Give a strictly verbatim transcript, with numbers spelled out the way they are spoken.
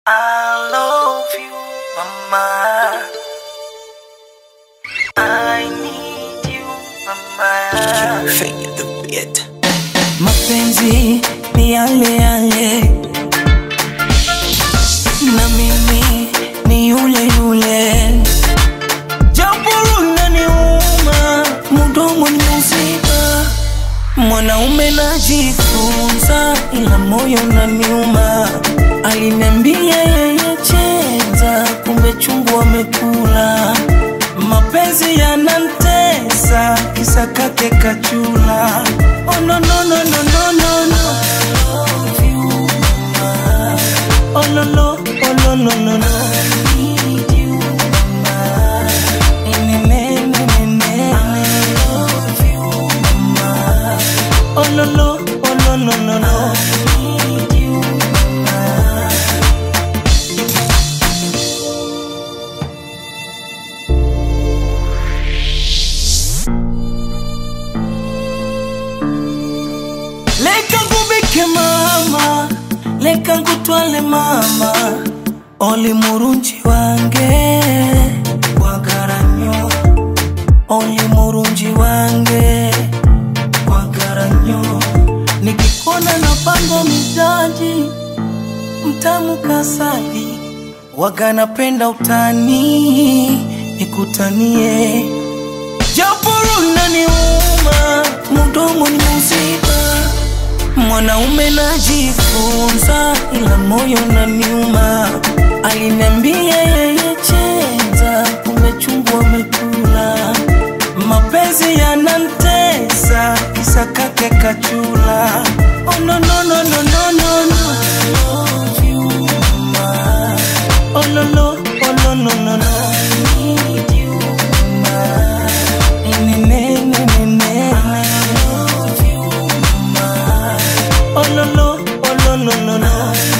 I love you, mama. I need you, mama. Fanya the beat. Mapenzi ni yale yale, na mimi ni yule yule. Jambo linaniuma, mdomo ni msiba. Mwanaume najifunza, ila moyo unaniuma. Aliniambia yeye cheza, kumbe chungu amekula. Mapenzi yanantesa, kisa kake kachula. Oh no no no no no no no. I love you, mama. Oh no no, oh no no no no. I need you, mama. Ne ne ne ne ne. I love you, mama. Oh no no, oh no no no no. I need you, mama. Leka ngubike mama, leka ngutwale mama. Oli murunji wange wagaranyo, oli murunji wange wagaranyo. Nikikona na pango mijaji, mtamu kasali. Waga napenda utani, nikutanie. Jambo linaniuma, mdomo ni msiba. Mwanaume najifunza, ila moyo unaniuma. Aliniambia yeye cheza, kumbe chungu amekula. Mapenzi yanantesa, kisa kake kachula. Oh no no no no no no no. I love you, mama. Oh no no, oh no no no no. I need you, mama. Ne ne ne ne ne. I love you, mama. Oh no no, oh no no no no.